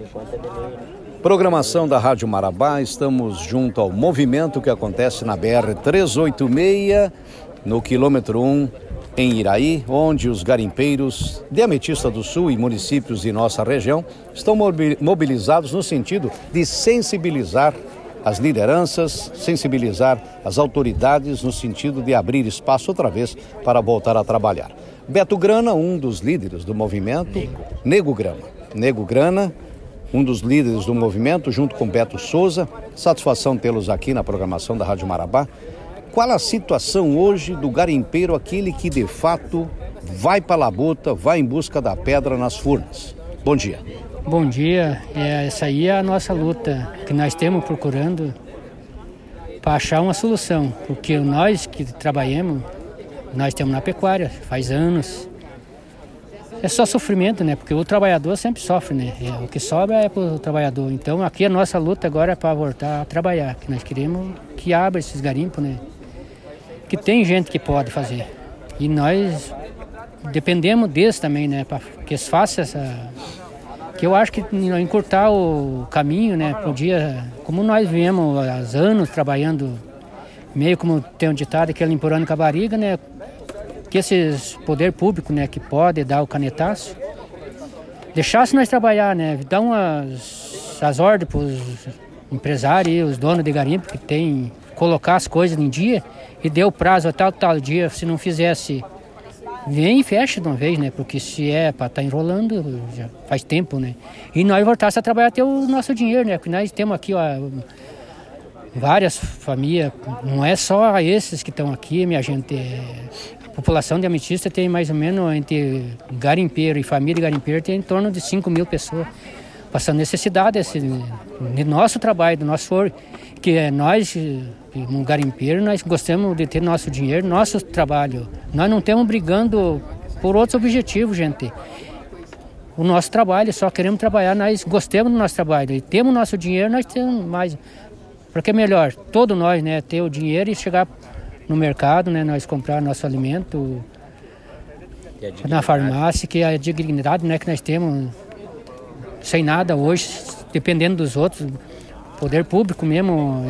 Programação da Rádio Marabá, estamos junto ao movimento que acontece na BR-386, no quilômetro 1, em Iraí, onde os garimpeiros de Ametista do Sul e municípios de nossa região estão mobilizados no sentido de sensibilizar as lideranças, sensibilizar as autoridades no sentido de abrir espaço outra vez para voltar a trabalhar. Beto Grana, um dos líderes do movimento, Nego Grana, um dos líderes do movimento, junto com Beto Souza. Satisfação tê-los aqui na programação da Rádio Marabá. Qual a situação hoje do garimpeiro, aquele que de fato vai para a labuta, vai em busca da pedra nas furnas? Bom dia. Bom dia. Essa aí é a nossa luta que nós temos procurando para achar uma solução. Porque nós que trabalhamos, nós temos na pecuária faz anos. É só sofrimento, né? Porque o trabalhador sempre sofre, né? O que sobra é para o trabalhador. Então aqui a nossa luta agora é para voltar a trabalhar. Que nós queremos que abra esses garimpos, né? Que tem gente que pode fazer. E nós dependemos deles também, né? Para que eles façam essa... Que eu acho que encurtar o caminho, né? Para o dia... Como nós viemos há anos trabalhando, meio como tem um ditado, que é empurrando com a barriga, né? Que esses poder público, né, que pode dar o canetaço, deixasse nós trabalhar, né, dar as ordens para os empresários, os donos de garimpo que tem, colocar as coisas em dia e dê o prazo a tal dia, se não fizesse, vem e fecha de uma vez, né, porque se é para estar enrolando, já faz tempo, né, e nós voltasse a trabalhar até o nosso dinheiro, né, porque nós temos aqui, ó, várias famílias, não é só esses que estão aqui, minha gente, a população de Ametista tem mais ou menos, entre garimpeiro e família de garimpeiro, tem em torno de 5 mil pessoas passando necessidade de nosso trabalho, do nosso esforço, que é nós, no garimpeiro, nós gostamos de ter nosso dinheiro, nosso trabalho. Nós não estamos brigando por outros objetivos, gente. O nosso trabalho, só queremos trabalhar, nós gostamos do nosso trabalho. E temos nosso dinheiro, nós temos mais. Porque é melhor, todos nós, né, ter o dinheiro e chegar no mercado, né, nós comprar nosso alimento na farmácia, que é a dignidade, né, que nós temos sem nada hoje, dependendo dos outros, poder público mesmo,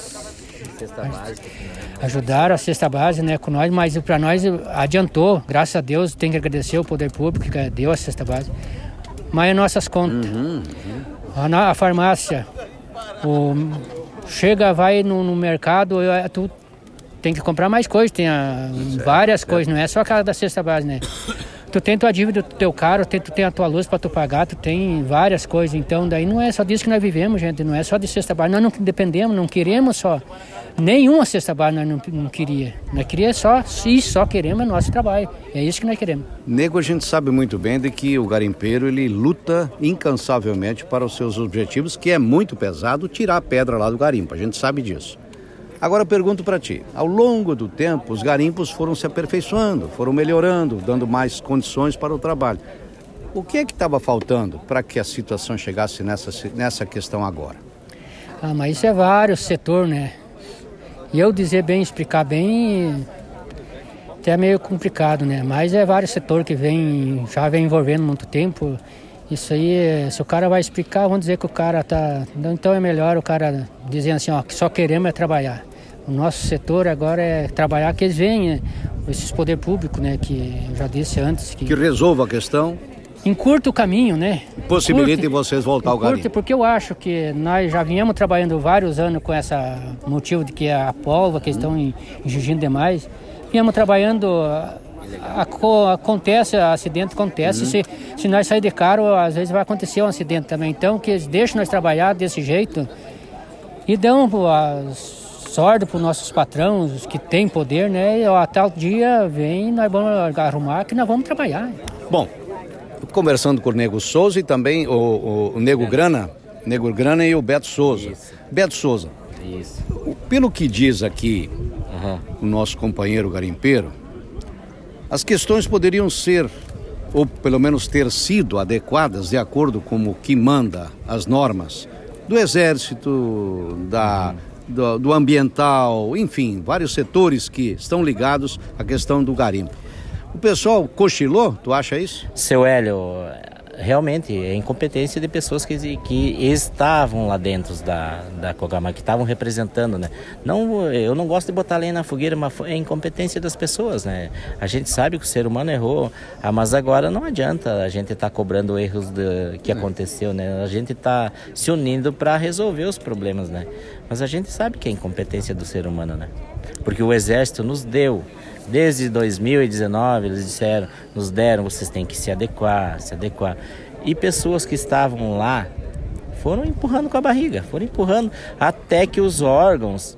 ajudaram a cesta base, né, com nós, mas para nós adiantou, graças a Deus, tem que agradecer o poder público que deu a cesta base, mas as nossas contas, a farmácia, chega, vai no mercado, tu tem que comprar mais coisas, tem várias coisas, não é só aquela da cesta base, né? Tu tem tua dívida do teu carro, tu tem a tua luz para tu pagar, tu tem várias coisas, então daí não é só disso que nós vivemos, gente, não é só de cesta base, nós não dependemos, não queremos só, nenhuma cesta base nós não queria, nós queríamos só queremos nosso trabalho, é isso que nós queremos. Nego, a gente sabe muito bem de que o garimpeiro, ele luta incansavelmente para os seus objetivos, que é muito pesado tirar a pedra lá do garimpo, a gente sabe disso. Agora eu pergunto para ti, ao longo do tempo os garimpos foram se aperfeiçoando, foram melhorando, dando mais condições para o trabalho. O que é que estava faltando para que a situação chegasse nessa questão agora? Mas isso é vários setores, né? E eu explicar bem, até é meio complicado, né? Mas é vários setores que já vem envolvendo há muito tempo. Isso aí, se o cara vai explicar, vamos dizer que o cara tá... Então é melhor o cara dizer assim, ó, que só queremos é trabalhar. O nosso setor agora é trabalhar, que eles veem, esses poder público, né, que eu já disse antes. Que resolva a questão. Encurta o caminho, né? Possibilite vocês voltar ao garimpo. Porque eu acho que nós já viemos trabalhando vários anos com esse motivo de que a polva, que estão exigindo demais. Viemos trabalhando... Acontece, acidente acontece, se nós sair de carro, às vezes vai acontecer um acidente também, então que eles deixam nós trabalhar desse jeito e dão as ordens para os nossos patrões que têm poder, né, e a tal dia vem, nós vamos arrumar que nós vamos trabalhar. Bom, conversando com o Nego Souza e também o Nego Grana e o Beto Souza. Isso. Beto Souza, pelo que diz aqui o nosso companheiro garimpeiro, as questões poderiam ser, ou pelo menos ter sido adequadas de acordo com o que manda as normas do Exército, do ambiental, enfim, vários setores que estão ligados à questão do garimpo. O pessoal cochilou, tu acha isso? Seu Hélio, realmente é incompetência de pessoas que estavam lá dentro da Cogama, que estavam representando, né? Eu não gosto de botar lenha na fogueira, mas é incompetência das pessoas, né? A gente sabe que o ser humano errou, mas agora não adianta a gente estar cobrando erros que aconteceu, né? A gente está se unindo para resolver os problemas, né? Mas a gente sabe que é incompetência do ser humano, né? Porque o Exército nos deu, desde 2019, eles nos deram, vocês têm que se adequar. E pessoas que estavam lá foram empurrando com a barriga, até que os órgãos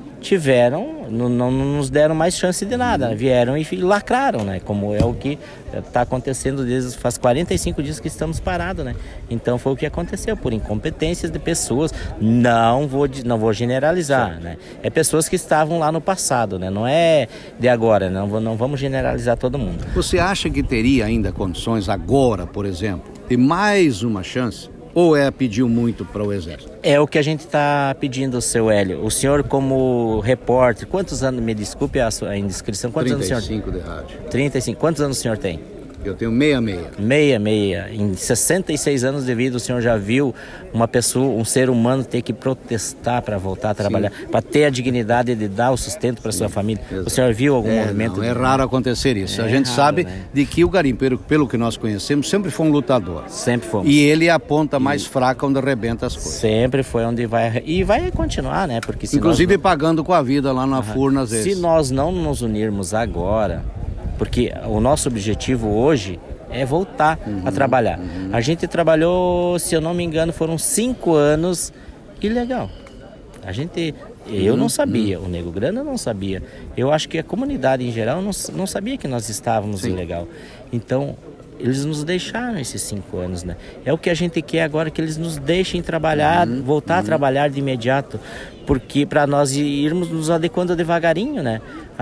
não nos deram mais chance de nada, vieram e lacraram, né? Como é o que está acontecendo faz 45 dias que estamos parados, né? Então foi o que aconteceu, por incompetências de pessoas, não vou generalizar, né? É pessoas que estavam lá no passado, né? Não é de agora, não vamos generalizar todo mundo. Você acha que teria ainda condições agora, por exemplo, de mais uma chance? Ou pediu muito para o Exército? É o que a gente está pedindo, seu Hélio. O senhor, como repórter, quantos anos, me desculpe a indiscrição, quantos anos o senhor tem? 35 de rádio. 35. Quantos anos o senhor tem? Eu tenho 66. 66. Em 66 anos de vida, o senhor já viu uma pessoa, um ser humano ter que protestar para voltar a trabalhar, para ter a dignidade de dar o sustento para sua família? Exato. O senhor viu algum movimento? Não, é raro acontecer isso. A gente sabe, né, de que o garimpeiro, pelo que nós conhecemos, sempre foi um lutador. Sempre fomos. E ele é a ponta mais fraca onde arrebenta as coisas. Sempre foi onde vai. E vai continuar, né? Porque inclusive pagando com a vida lá na Furna, às vezes. Se nós não nos unirmos agora, porque o nosso objetivo hoje é voltar a trabalhar. A gente trabalhou, se eu não me engano, foram 5 anos ilegal. Eu não sabia, o Nego Grande não sabia. Eu acho que a comunidade em geral não sabia que nós estávamos ilegal. Então, eles nos deixaram esses 5 anos, né? É o que a gente quer agora, que eles nos deixem trabalhar, voltar a trabalhar de imediato, porque para nós irmos nos adequando devagarinho, né?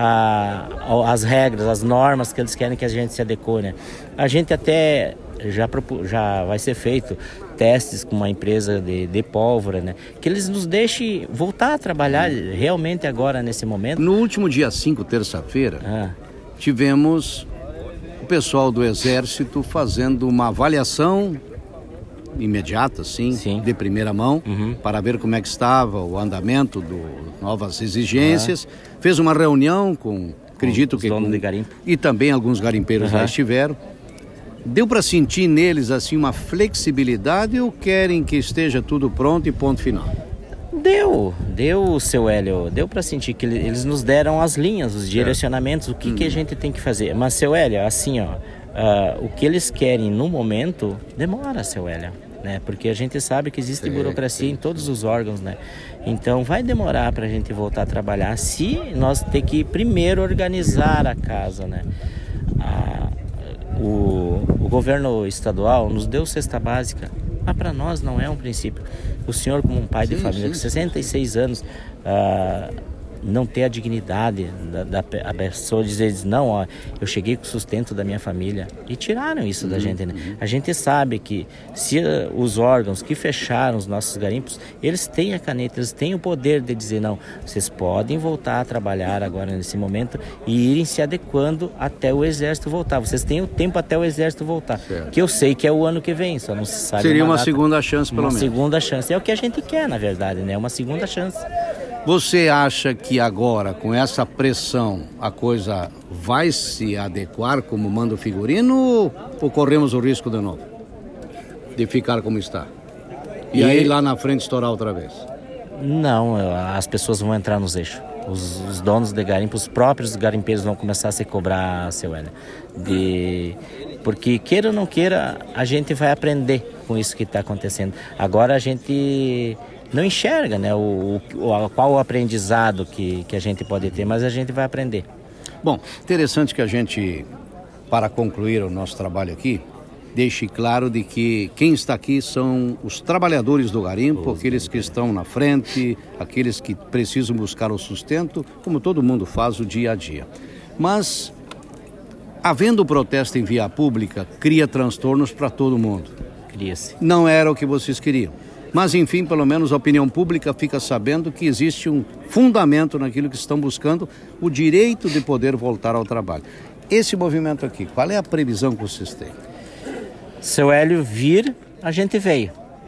As regras, as normas que eles querem que a gente se adeque, né? A gente até já vai ser feito testes com uma empresa de pólvora, né? Que eles nos deixem voltar a trabalhar realmente agora, nesse momento. No último dia 5, terça-feira, tivemos o pessoal do Exército fazendo uma avaliação imediata, sim, de primeira mão, para ver como é que estava o andamento novas exigências. Fez uma reunião com, acredito que donos de garimpo. E também alguns garimpeiros lá estiveram. Deu para sentir neles assim uma flexibilidade ou querem que esteja tudo pronto e ponto final? Deu, seu Hélio, deu para sentir que eles nos deram as linhas, os direcionamentos, o que a gente tem que fazer. Mas, seu Hélio, assim, o que eles querem no momento demora, seu Hélio, né? Porque a gente sabe que existe burocracia em todos os órgãos, né? Então vai demorar para a gente voltar a trabalhar, se nós ter que primeiro organizar a casa, né? O governo estadual nos deu cesta básica, mas para nós não é um princípio. O senhor, como um pai de família com 66 anos, não ter a dignidade da pessoa dizer, não, eu cheguei com o sustento da minha família, e tiraram isso da gente, né? A gente sabe que se os órgãos que fecharam os nossos garimpos, eles têm a caneta, eles têm o poder de dizer, não, vocês podem voltar a trabalhar agora nesse momento e irem se adequando até o Exército voltar. Vocês têm o tempo até o Exército voltar, que eu sei que é o ano que vem, só não se sabe. Seria uma segunda chance, pelo menos. Uma segunda chance, é o que a gente quer, na verdade, né? Uma segunda chance. Você acha que agora, com essa pressão, a coisa vai se adequar como manda o figurino ou corremos o risco de novo de ficar como está? E aí lá na frente estourar outra vez? Não, as pessoas vão entrar nos eixos. Os donos de garimpo, os próprios garimpeiros vão começar a se cobrar, seu Hélio. Porque queira ou não queira, a gente vai aprender com isso que está acontecendo. Agora a gente não enxerga, né, qual o aprendizado que a gente pode ter, mas a gente vai aprender. Bom, interessante que a gente, para concluir o nosso trabalho aqui, deixe claro de que quem está aqui são os trabalhadores do garimpo, aqueles que estão na frente, aqueles que precisam buscar o sustento, como todo mundo faz o dia a dia. Mas, havendo protesto em via pública, cria transtornos para todo mundo. Cria-se. Não era o que vocês queriam. Mas, enfim, pelo menos a opinião pública fica sabendo que existe um fundamento naquilo que estão buscando, o direito de poder voltar ao trabalho. Esse movimento aqui, qual é a previsão que vocês têm? Seu Hélio vir, a gente veio.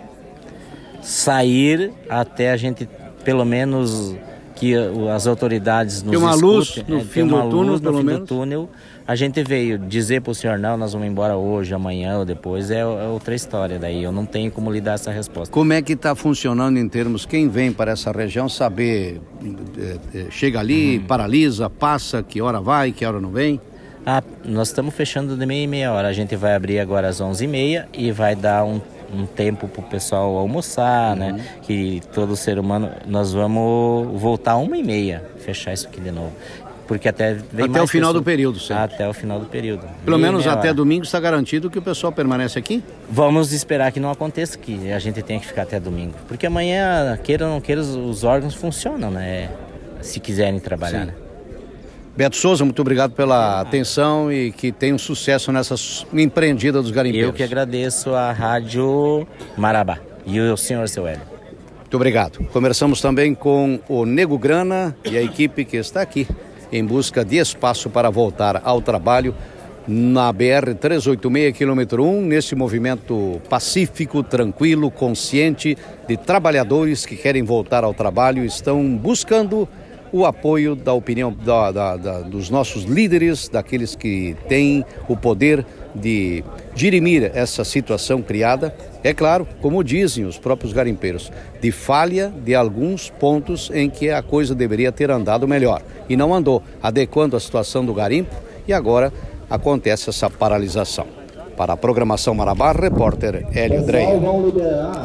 Sair até a gente, pelo menos, que as autoridades nos escutem. Tem uma luz no fim do túnel, a gente veio. Dizer para o senhor, não, nós vamos embora hoje, amanhã ou depois, é outra história. Daí eu não tenho como lhe dar essa resposta. Como é que está funcionando em termos, quem vem para essa região saber, chega ali, paralisa, passa, que hora vai, que hora não vem? Nós estamos fechando de meia em meia hora. A gente vai abrir agora às 11h30 e vai dar um tempo para o pessoal almoçar, né? Que todo ser humano, nós vamos voltar 1h30, fechar isso aqui de novo. Porque até o final do período, certo? Até o final do período. Pelo menos até domingo está garantido que o pessoal permanece aqui? Vamos esperar que não aconteça, que a gente tenha que ficar até domingo. Porque amanhã, queira ou não queira, os órgãos funcionam, né? Se quiserem trabalhar, né? Beto Souza, muito obrigado pela atenção e que tenha um sucesso nessa empreendida dos garimpeiros. Eu que agradeço a Rádio Marabá e o senhor Seu Hélio. Muito obrigado. Conversamos também com o Nego Grana e a equipe que está aqui em busca de espaço para voltar ao trabalho na BR-386, quilômetro 1, nesse movimento pacífico, tranquilo, consciente de trabalhadores que querem voltar ao trabalho, estão buscando o apoio da opinião dos nossos líderes, daqueles que têm o poder de dirimir essa situação criada. É claro, como dizem os próprios garimpeiros, de falha de alguns pontos em que a coisa deveria ter andado melhor. E não andou, adequando a situação do garimpo, e agora acontece essa paralisação. Para a Programação Marabá, repórter Hélio Dreyer.